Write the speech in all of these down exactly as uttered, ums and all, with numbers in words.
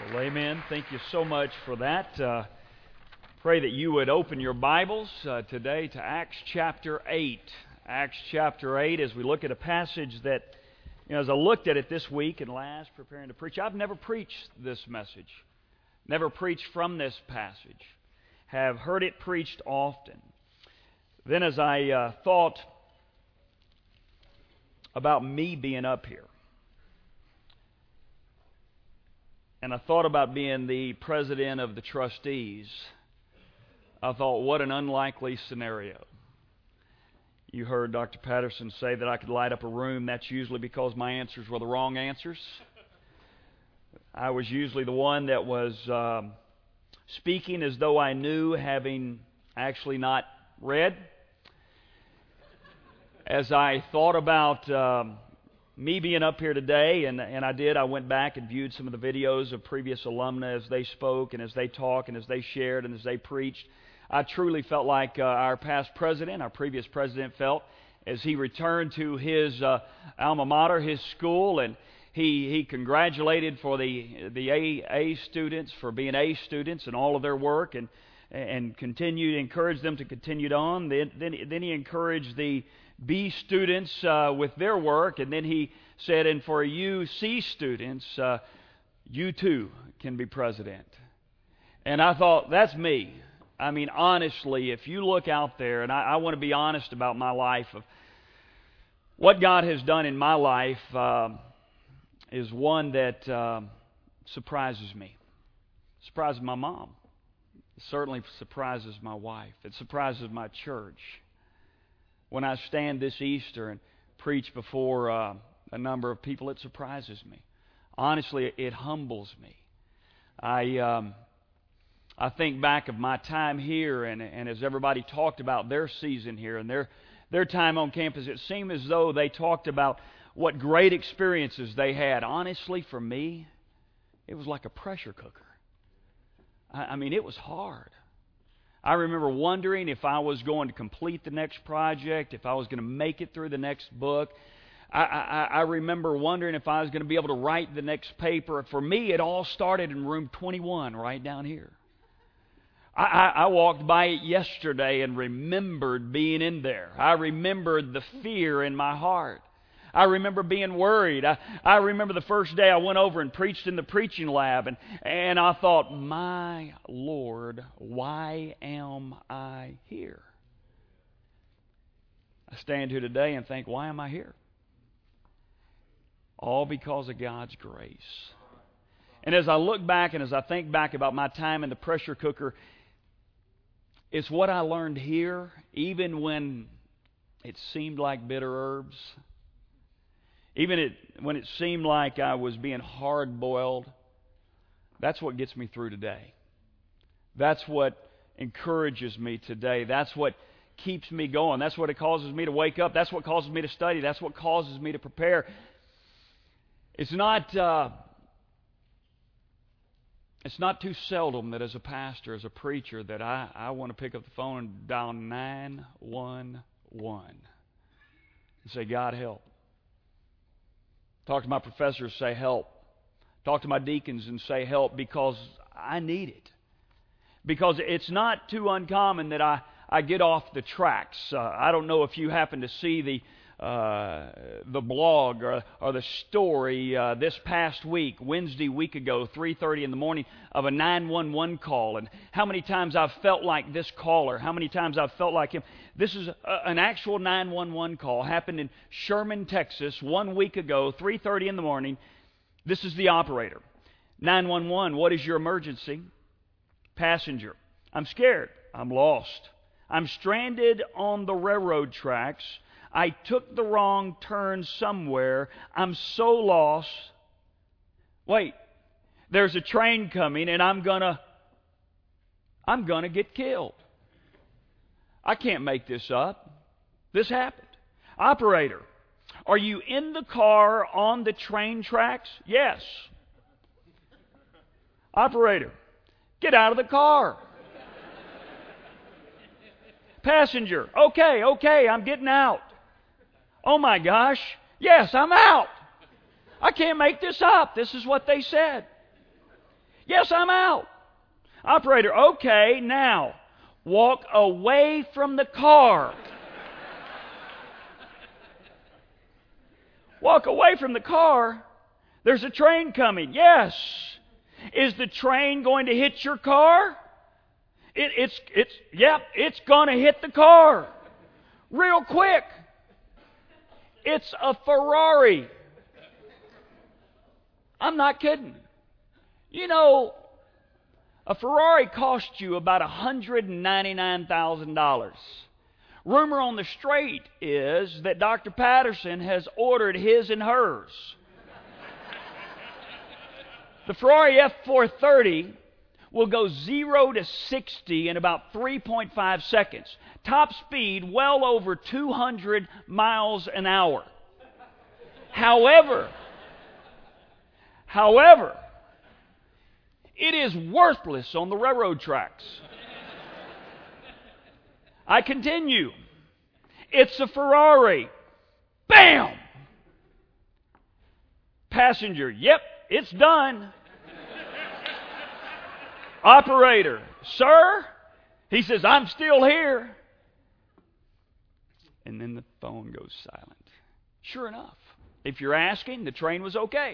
Well, amen. Thank you so much for that. Uh, pray that you would open your Bibles uh, today to Acts chapter eight. Acts chapter eight, as we look at a passage that, you know, as I looked at it this week and last, preparing to preach, I've never preached this message. Never preached from this passage. Have heard it preached often. Then as I uh, thought about me being up here, and I thought about being the president of the trustees, I thought, what an unlikely scenario. You heard Doctor Patterson say that I could light up a room. That's usually because my answers were the wrong answers. I was usually the one that was um, speaking as though I knew, having actually not read. As I thought about um, me being up here today, and, and I did, I went back and viewed some of the videos of previous alumni as they spoke and as they talked and as they shared and as they preached. I truly felt like uh, our past president, our previous president felt, as he returned to his uh, alma mater, his school, and he he congratulated for the the A, A students for being A students and all of their work, and and continued encouraged them to continue on. Then then, then he encouraged the B students uh, with their work, and then he said, and for you C students, uh, you too can be president. And I thought, that's me. I mean, honestly, if you look out there, and I, I want to be honest about my life, of what God has done in my life uh, is one that uh, surprises me. Surprises my mom. It certainly surprises my wife. It surprises my church. When I stand this Easter and preach before uh, a number of people, it surprises me. Honestly, it humbles me. I um, I think back of my time here, and, and as everybody talked about their season here and their their time on campus, it seemed as though they talked about what great experiences they had. Honestly, for me, it was like a pressure cooker. I, I mean, it was hard. I remember wondering if I was going to complete the next project, if I was going to make it through the next book. I, I, I remember wondering if I was going to be able to write the next paper. For me, it all started in room twenty-one, right down here. I, I, I walked by it yesterday and remembered being in there. I remembered the fear in my heart. I remember being worried. I, I remember the first day I went over and preached in the preaching lab, and, and I thought, my Lord, why am I here? I stand here today and think, why am I here? All because of God's grace. And as I look back and as I think back about my time in the pressure cooker, it's what I learned here, even when it seemed like bitter herbs. Even it, when it seemed like I was being hard-boiled, that's what gets me through today. That's what encourages me today. That's what keeps me going. That's what it causes me to wake up. That's what causes me to study. That's what causes me to prepare. It's not, uh, it's not too seldom that as a pastor, as a preacher, that I, I want to pick up the phone and dial nine one one and say, God, help. Talk to my professors, say help. Talk to my deacons and say help, because I need it. Because it's not too uncommon that I, I get off the tracks. Uh, I don't know if you happen to see the uh, the blog or, or the story uh, this past week, Wednesday week ago, three thirty in the morning, of a nine one one call. And how many times I've felt like this caller, how many times I've felt like him. This is a, an actual nine one one call. Happened in Sherman, Texas, one week ago, three thirty in the morning. This is the operator. nine one one, what is your emergency? Passenger, I'm scared. I'm lost. I'm stranded on the railroad tracks. I took the wrong turn somewhere. I'm so lost. Wait, there's a train coming and I'm gonna, I'm gonna get killed. I can't make this up. This happened. Operator, are you in the car on the train tracks? Yes. Operator, get out of the car. Passenger, okay, okay, I'm getting out. Oh my gosh, yes, I'm out. I can't make this up. This is what they said. Yes, I'm out. Operator, okay, now walk away from the car. Walk away from the car. There's a train coming. Yes. Is the train going to hit your car? It, it's, it's, yep, it's going to hit the car. Real quick. It's a Ferrari. I'm not kidding. You know, a Ferrari cost you about one hundred ninety-nine thousand dollars. Rumor on the street is that Doctor Patterson has ordered his and hers. The Ferrari F four thirty will go zero to sixty in about three point five seconds. Top speed well over two hundred miles an hour. However, however, it is worthless on the railroad tracks. I continue. It's a Ferrari. Bam! Passenger, yep, it's done. Operator, sir? He says, I'm still here. And then the phone goes silent. Sure enough, if you're asking, the train was okay.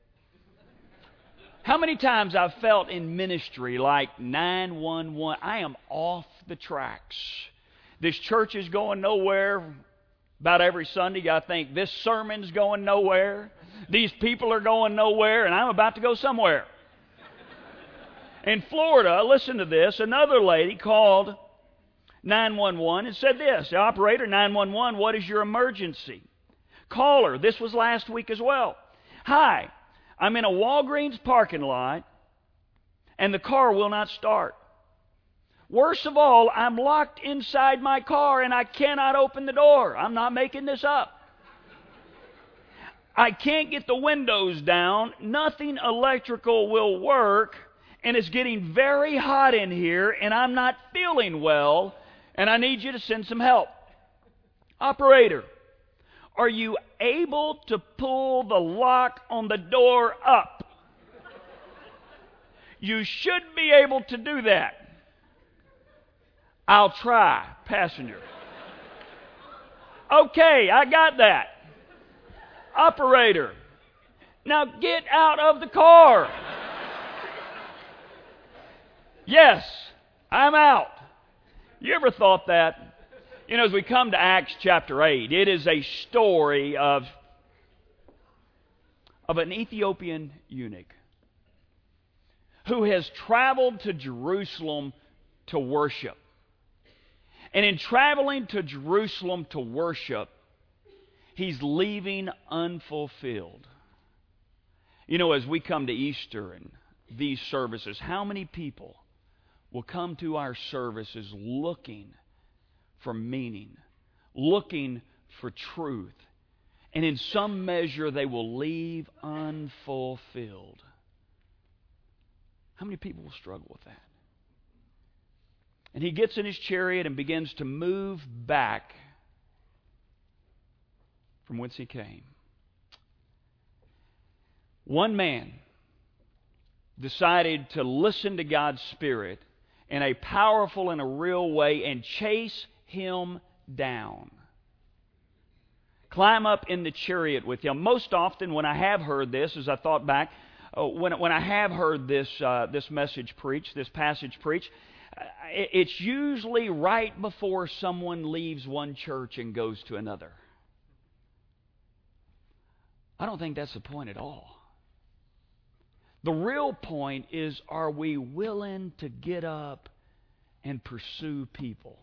How many times I've felt in ministry like nine one one, I am off the tracks. This church is going nowhere. About every Sunday I think this sermon's going nowhere. These people are going nowhere, and I'm about to go somewhere. In Florida, listen to this, another lady called nine one one and said this, the operator, nine one one, what is your emergency? Caller, this was last week as well. Hi, I'm in a Walgreens parking lot, and the car will not start. Worst of all, I'm locked inside my car, and I cannot open the door. I'm not making this up. I can't get the windows down. Nothing electrical will work. And it's getting very hot in here, and I'm not feeling well, and I need you to send some help. Operator, are you able to pull the lock on the door up? You should be able to do that. I'll try, passenger. Okay, I got that. Operator, now get out of the car. Yes, I'm out. You ever thought that? You know, as we come to Acts chapter eight, it is a story of, of an Ethiopian eunuch who has traveled to Jerusalem to worship. And in traveling to Jerusalem to worship, he's leaving unfulfilled. You know, as we come to Easter and these services, how many people will come to our services looking for meaning, looking for truth, and in some measure they will leave unfulfilled? How many people will struggle with that? And he gets in his chariot and begins to move back from whence he came. One man decided to listen to God's Spirit in a powerful and a real way and chase him down. Climb up in the chariot with him. Most often when I have heard this, as I thought back, uh, when, when I have heard this, uh, this message preached, this passage preached, uh, it's usually right before someone leaves one church and goes to another. I don't think that's the point at all. The real point is, are we willing to get up and pursue people?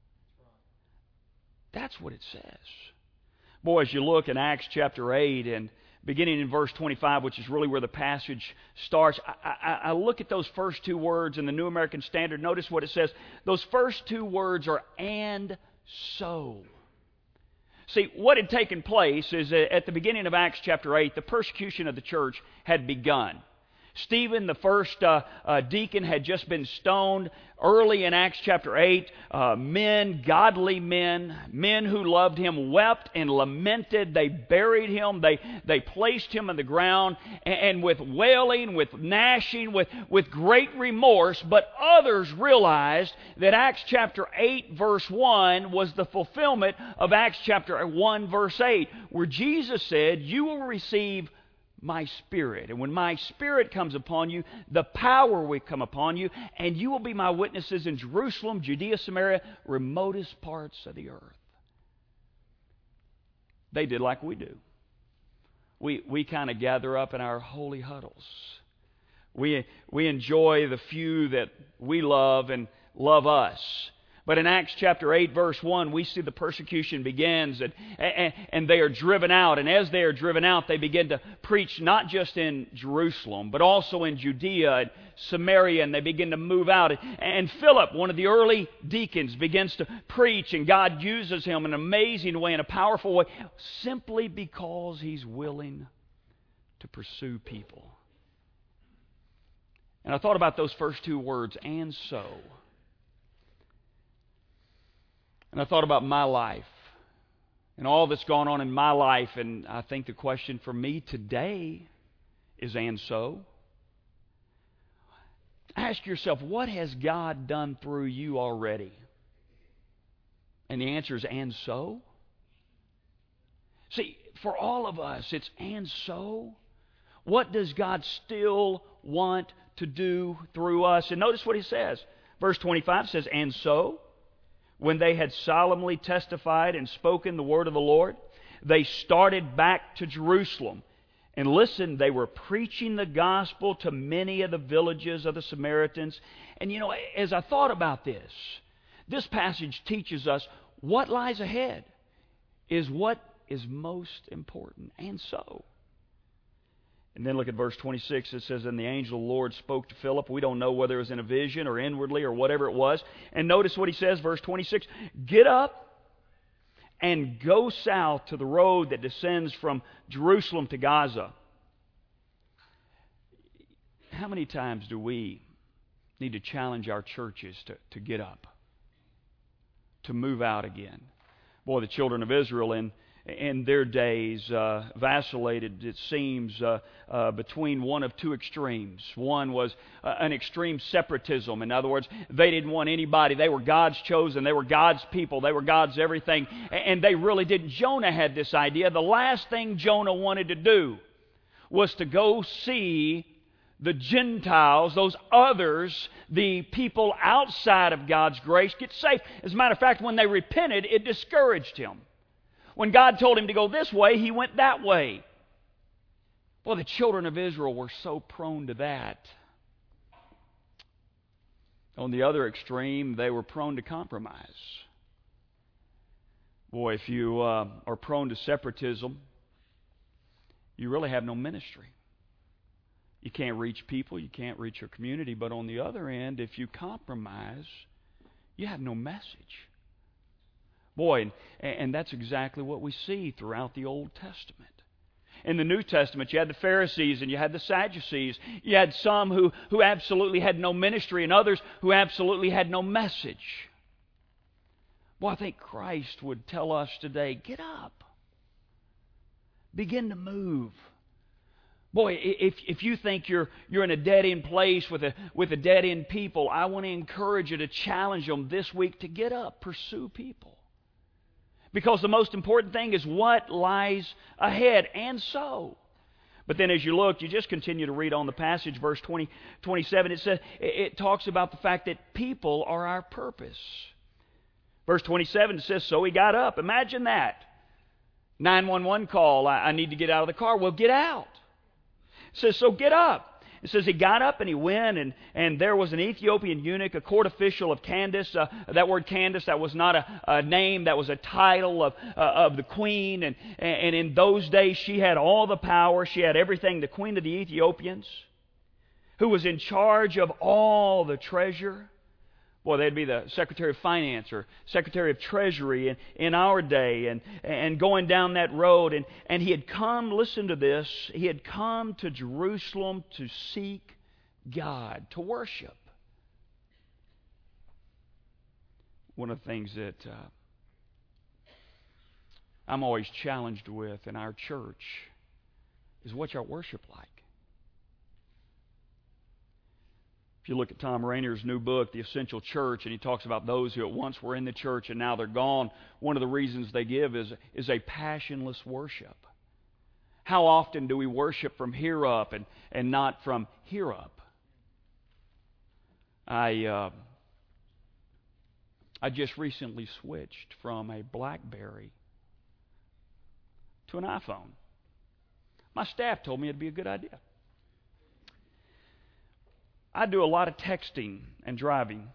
That's what it says. Boy, as you look in Acts chapter eight and beginning in verse twenty-five, which is really where the passage starts, I, I, I look at those first two words in the New American Standard. Notice what it says. Those first two words are "and so." See, what had taken place is that at the beginning of Acts chapter eight, the persecution of the church had begun. Stephen, the first uh, uh, deacon, had just been stoned. Early in Acts chapter eight, uh, men, godly men, men who loved him, wept and lamented. They buried him. They they placed him in the ground, and, and with wailing, with gnashing, with, with great remorse. But others realized that Acts chapter eight, verse one, was the fulfillment of Acts chapter one, verse eight, where Jesus said, "You will receive my Spirit. And when my Spirit comes upon you, the power will come upon you, and you will be my witnesses in Jerusalem, Judea, Samaria, remotest parts of the earth." They did like we do. We we kind of gather up in our holy huddles. We we enjoy the few that we love and love us. But in Acts chapter eight, verse one, we see the persecution begins, and, and, and they are driven out. And as they are driven out, they begin to preach not just in Jerusalem, but also in Judea and Samaria, and they begin to move out. And Philip, one of the early deacons, begins to preach, and God uses him in an amazing way, in a powerful way, simply because he's willing to pursue people. And I thought about those first two words, "and so." And I thought about my life and all that's gone on in my life, and I think the question for me today is, and so? Ask yourself, what has God done through you already? And the answer is, and so? See, for all of us, it's and so. What does God still want to do through us? And notice what he says. Verse twenty-five says, "And so, when they had solemnly testified and spoken the word of the Lord, they started back to Jerusalem. And listen, they were preaching the gospel to many of the villages of the Samaritans." And you know, as I thought about this, this passage teaches us what lies ahead is what is most important. And so. And then look at verse twenty-six. It says, "And the angel of the Lord spoke to Philip." We don't know whether it was in a vision or inwardly or whatever it was. And notice what he says, verse twenty-six. "Get up and go south to the road that descends from Jerusalem to Gaza." How many times do we need to challenge our churches to, to get up, to move out again? Boy, the children of Israel in in their days uh, vacillated, it seems, uh, uh, between one of two extremes. One was uh, an extreme separatism. In other words, they didn't want anybody. They were God's chosen. They were God's people. They were God's everything. And they really didn't. Jonah had this idea. The last thing Jonah wanted to do was to go see the Gentiles, those others, the people outside of God's grace, get saved. As a matter of fact, when they repented, it discouraged him. When God told him to go this way, he went that way. Well, the children of Israel were so prone to that. On the other extreme, they were prone to compromise. Boy, if you uh, are prone to separatism, you really have no ministry. You can't reach people, you can't reach your community. But on the other end, if you compromise, you have no message. Boy, and, and that's exactly what we see throughout the Old Testament. In the New Testament, you had the Pharisees and you had the Sadducees. You had some who, who absolutely had no ministry and others who absolutely had no message. Boy, I think Christ would tell us today, get up. Begin to move. Boy, if if you think you're you're in a dead-end place with a with a dead-end people, I want to encourage you to challenge them this week to get up, pursue people. Because the most important thing is what lies ahead, and so. But then as you look, you just continue to read on the passage, verse twenty, twenty-seven, it says, it talks about the fact that people are our purpose. Verse twenty-seven says, "So he got up." Imagine that. nine one one call, I, I need to get out of the car. Well, get out. It says, so get up. It says he got up and he went, and, and there was an Ethiopian eunuch, a court official of Candace. Uh, that word Candace, that was not a, a name, that was a title of uh, of the queen. And, and in those days, she had all the power. She had everything, the queen of the Ethiopians, who was in charge of all the treasure. Boy, they'd be the Secretary of Finance or Secretary of Treasury in, in our day, and, and going down that road. And, and he had come, listen to this, he had come to Jerusalem to seek God, to worship. One of the things that uh, I'm always challenged with in our church is what's our worship like? If you look at Tom Rainer's new book, The Essential Church, and he talks about those who at once were in the church and now they're gone, one of the reasons they give is, is a passionless worship. How often do we worship from here up and, and not from here up? I... Uh, I just recently switched from a BlackBerry to an iPhone. My staff told me it'd be a good idea. I do a lot of texting and driving,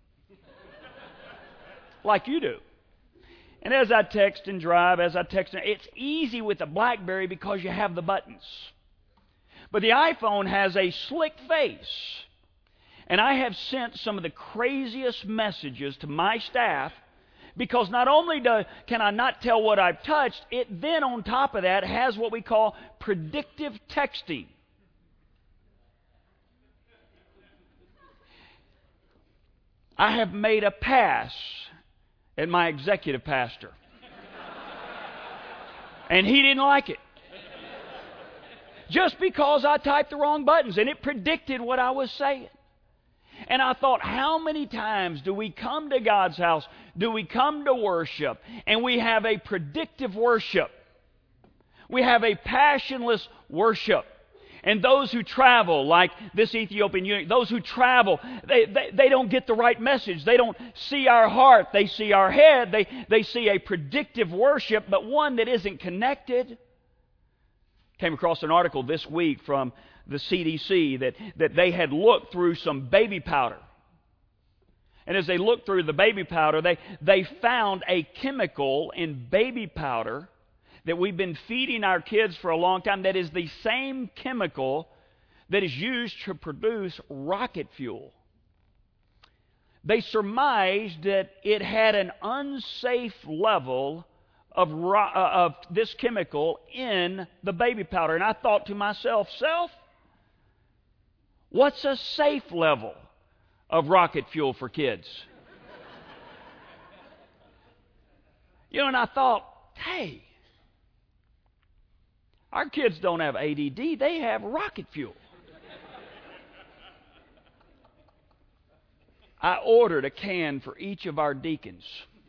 like you do. And as I text and drive, as I text, it's easy with a BlackBerry because you have the buttons. But the iPhone has a slick face. And I have sent some of the craziest messages to my staff because not only do, can I not tell what I've touched, it then on top of that has what we call predictive texting. I have made a pass at my executive pastor. And he didn't like it. Just because I typed the wrong buttons and it predicted what I was saying. And I thought, how many times do we come to God's house, do we come to worship, and we have a predictive worship? We have a passionless worship. And those who travel, like this Ethiopian eunuch, those who travel, they, they, they don't get the right message. They don't see our heart. They see our head. They, they see a predictive worship, but one that isn't connected. Came across an article this week from the C D C that, that they had looked through some baby powder. And as they looked through the baby powder, they, they found a chemical in baby powder that we've been feeding our kids for a long time that is the same chemical that is used to produce rocket fuel. They surmised that it had an unsafe level of, ro- uh, of this chemical in the baby powder. And I thought to myself, self, what's a safe level of rocket fuel for kids? You know, and I thought, hey, our kids don't have A D D, they have rocket fuel. I ordered a can for each of our deacons.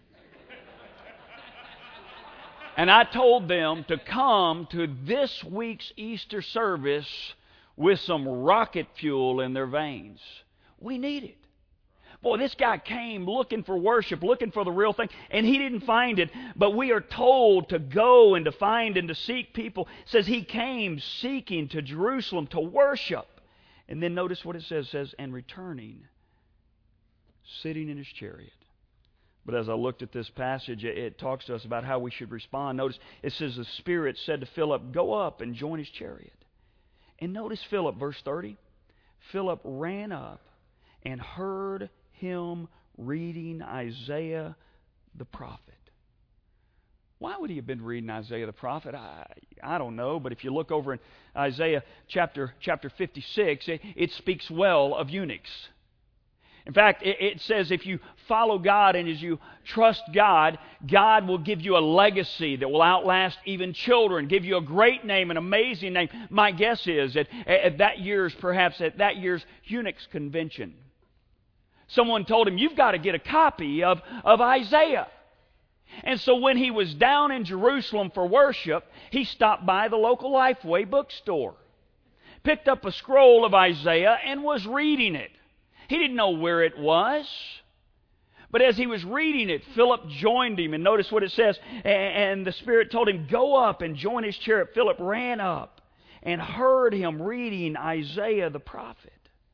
And I told them to come to this week's Easter service with some rocket fuel in their veins. We need it. Boy, this guy came looking for worship, looking for the real thing, and he didn't find it. But we are told to go and to find and to seek people. It says he came seeking to Jerusalem to worship. And then notice what it says. It says, and returning, sitting in his chariot. But as I looked at this passage, it, it talks to us about how we should respond. Notice it says the Spirit said to Philip, go up and join his chariot. And notice Philip, verse thirty. Philip ran up and heard him reading Isaiah the prophet. Why would he have been reading Isaiah the prophet? I, I don't know, but if you look over in Isaiah chapter, chapter fifty-six, it, it speaks well of eunuchs. In fact, it, it says if you follow God and as you trust God, God will give you a legacy that will outlast even children, give you a great name, an amazing name. My guess is that at that year's, perhaps at that year's eunuchs convention, someone told him, you've got to get a copy of, of Isaiah. And so when he was down in Jerusalem for worship, he stopped by the local Lifeway bookstore, picked up a scroll of Isaiah and was reading it. He didn't know where it was. But as he was reading it, Philip joined him. And notice what it says. And the Spirit told him, go up and join his chariot. Philip ran up and heard him reading Isaiah the prophet.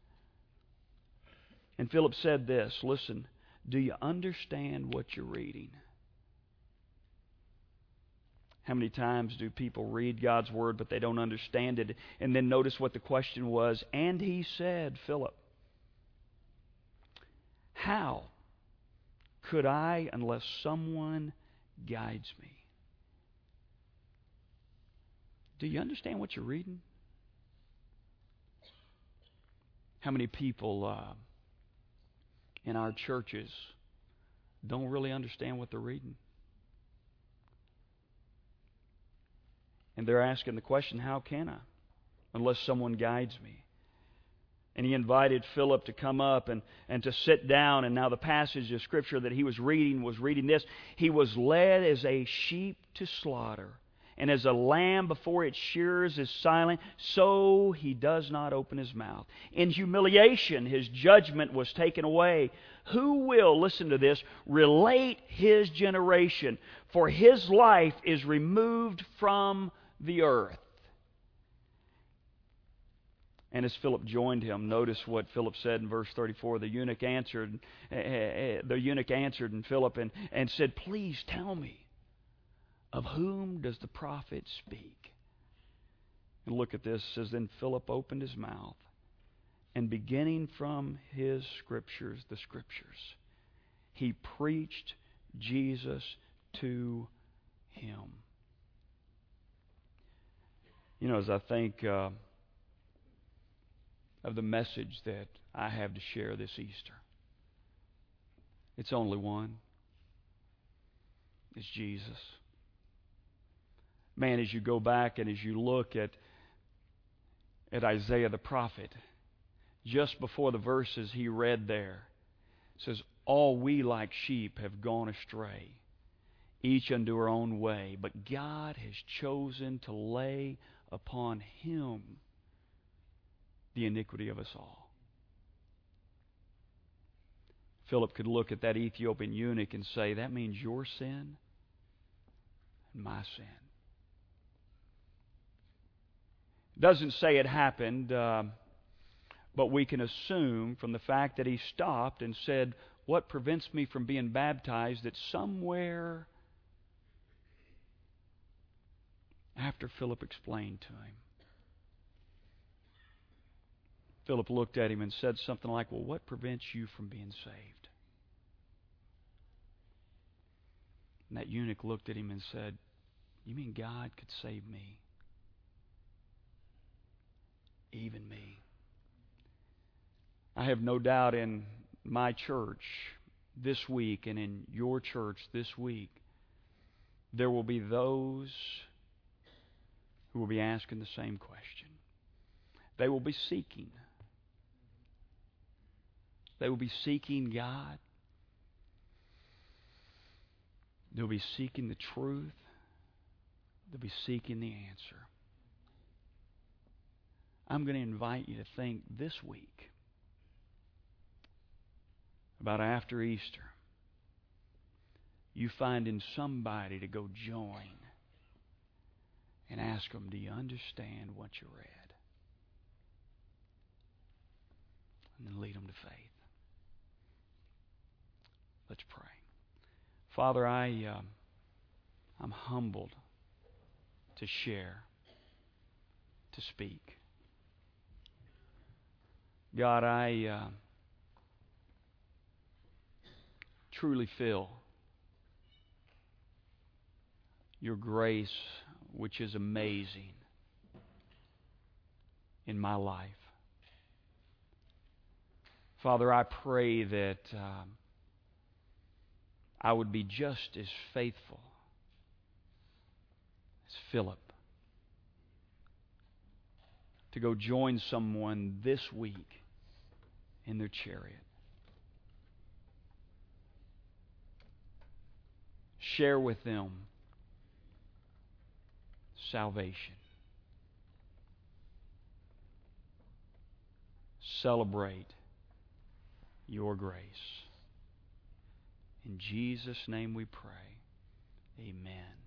And Philip said this, listen, do you understand what you're reading? How many times do people read God's Word but they don't understand it? And then notice what the question was. And he said, Philip, How could I unless someone guides me? Do you understand what you're reading? How many people uh, in our churches don't really understand what they're reading? And they're asking the question, how can I? Unless someone guides me. And he invited Philip to come up and, and to sit down. And now the passage of Scripture that he was reading was reading this. He was led as a sheep to slaughter. And as a lamb before its shearers is silent, so he does not open his mouth. In humiliation, his judgment was taken away. Who will, listen to this, relate his generation? For his life is removed from the earth. And as Philip joined him, notice what Philip said in verse thirty-four. The eunuch answered, uh, the eunuch answered and Philip and, and said, "Please tell me, of whom does the prophet speak?" And look at this. It says, then Philip opened his mouth, and beginning from his Scriptures, the Scriptures, he preached Jesus to him. You know, as I think uh, of the message that I have to share this Easter, it's only one. It's Jesus. Man, as you go back and as you look at, at Isaiah the prophet, just before the verses he read there, it says, all we like sheep have gone astray, each unto our own way, but God has chosen to lay upon Him the iniquity of us all. Philip could look at that Ethiopian eunuch and say, that means your sin and my sin. Doesn't say it happened, uh, but we can assume from the fact that he stopped and said, what prevents me from being baptized, that somewhere after Philip explained to him, Philip looked at him and said something like, well, what prevents you from being saved? And that eunuch looked at him and said, you mean God could save me? Even me. I have no doubt in my church this week and in your church this week, there will be those who will be asking the same question. They will be seeking. They will be seeking God. They'll be seeking the truth. They'll be seeking the answer. I'm going to invite you to think this week about after Easter, you finding somebody to go join and ask them, do you understand what you read? And then lead them to faith. Let's pray. Father, I, uh, I'm humbled to share, to speak. God, I uh, truly feel your grace, which is amazing in my life. Father, I pray that um, I would be just as faithful as Philip to go join someone this week in their chariot. Share with them salvation. Celebrate your grace. In Jesus' name we pray. Amen.